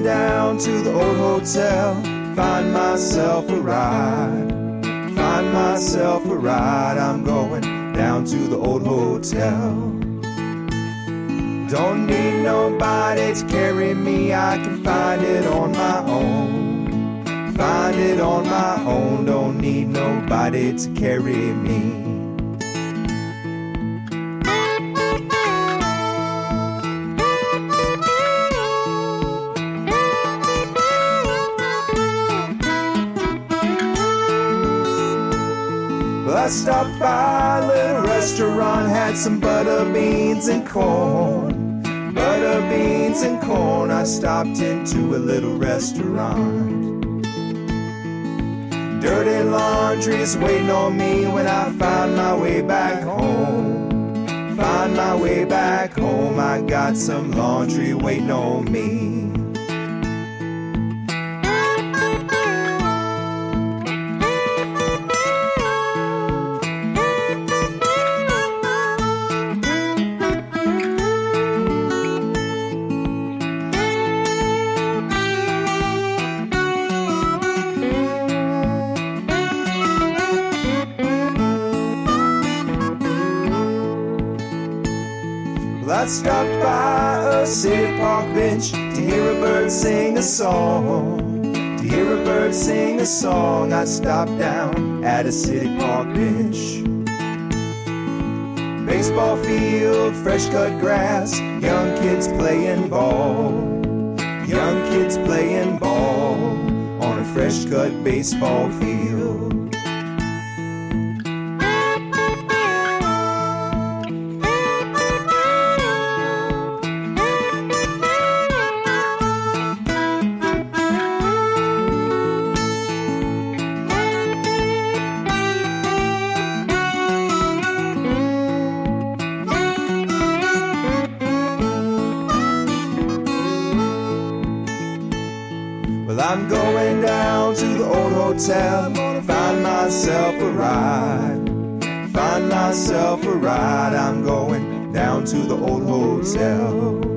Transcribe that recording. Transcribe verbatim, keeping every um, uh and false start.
down to the old hotel, find myself a ride, find myself a ride. I'm going down to the old hotel. Don't need nobody to carry me, I can find it on my own, find it on my own. Don't need nobody to carry me. Well, I stopped by a little restaurant, had some butter beans and corn, butter beans and corn. I stopped into a little restaurant. Dirty laundry's waiting on me when I find my way back home, find my way back home. I got some laundry waiting on me. Well, I stopped by a city park bench to hear a bird sing a song, to hear a bird sing a song. I stopped down at a city park bench. Baseball field, fresh cut grass, young kids playing ball, young kids playing ball on a fresh cut baseball field. Well, I'm going down to the old hotel, find myself a ride, find myself a ride. I'm going down to the old hotel.